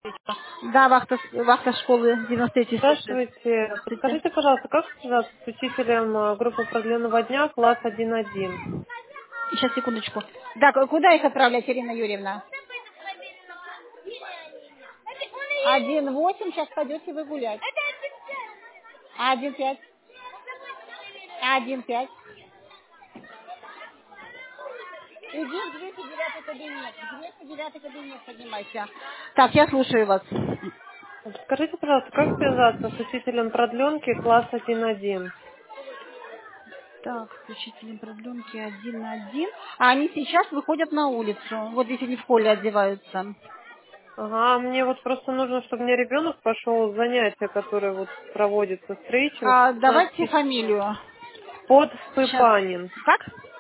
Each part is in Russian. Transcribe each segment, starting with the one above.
Да, вахта школы 93 слушает. Здравствуйте. Здравствуйте. Подскажите, пожалуйста, как связаться с учителем группы продленного дня, класс 1.1? Сейчас, секундочку. Да, куда их отправлять, Ирина Юрьевна? 1,8, сейчас пойдете вы гулять. 1,5. 1,5. Иди в 209 кабинет. В 209 кабинет поднимайся. Так, я слушаю вас. Подскажите, пожалуйста, как связаться с учителем продленки, класс 1.1? Так, с учителем продленки 1 на 1. А они сейчас выходят на улицу. Вот здесь они в холле одеваются. Ага, мне вот просто нужно, чтобы мне ребенок пошел в занятия, которые вот проводятся стрейчинг с Давайте 15 часов. фамилию. Сейчас. Подсыпанин. Как?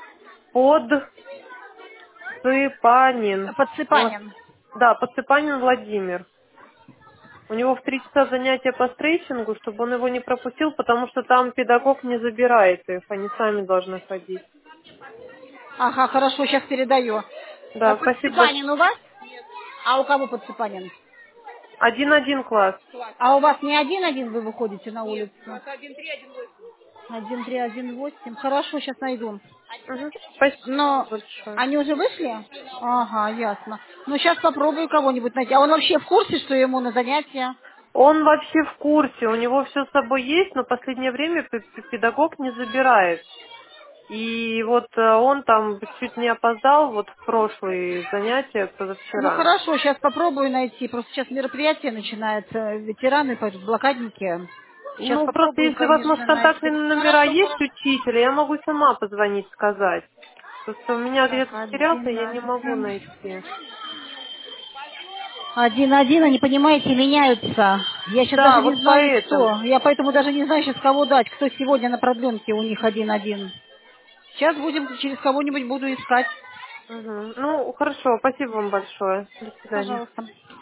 Подсыпанин. Подсыпанин. Да, Подсыпанин Владимир. У него в 3 часа занятия по стрейчингу, чтобы он его не пропустил, потому что там педагог не забирает их, они сами должны ходить. Ага, хорошо, сейчас передаю. Да, спасибо Подсыпанин большое. у вас? А у кого подсыпанин? 1.1 класс. А у вас не 1-1 вы выходите на улицу? Нет, 1-3, 1-8. Хорошо, сейчас найду. Угу. Спасибо Но большое. они уже вышли? Ага, ясно. Ну, сейчас попробую кого-нибудь найти. А он вообще в курсе, что ему на занятия? Он вообще в курсе, у него все с собой есть, но в последнее время педагог не забирает. И вот он там чуть не опоздал вот в прошлые занятия Ну, позавчера. хорошо, сейчас попробую найти. Просто сейчас мероприятие начинается. Ветераны, пойдут, блокадники. Сейчас Ну, просто попробую, если у вас, может, конечно, найти. контактные номера Хорошо, есть хорошо. учителя, я могу сама позвонить, сказать. Просто у меня Так, где-то потерялся, я не могу 1-1. найти. 1-1, они, понимаете, меняются. Я сейчас Да, даже не вот знаю, поэтому. кто. Я поэтому даже не знаю сейчас, кого дать. Кто сегодня на продленке у них 1-1. Сейчас будем, через кого-нибудь буду искать. Мгм. Ну, хорошо, спасибо вам большое. До свидания. Пожалуйста.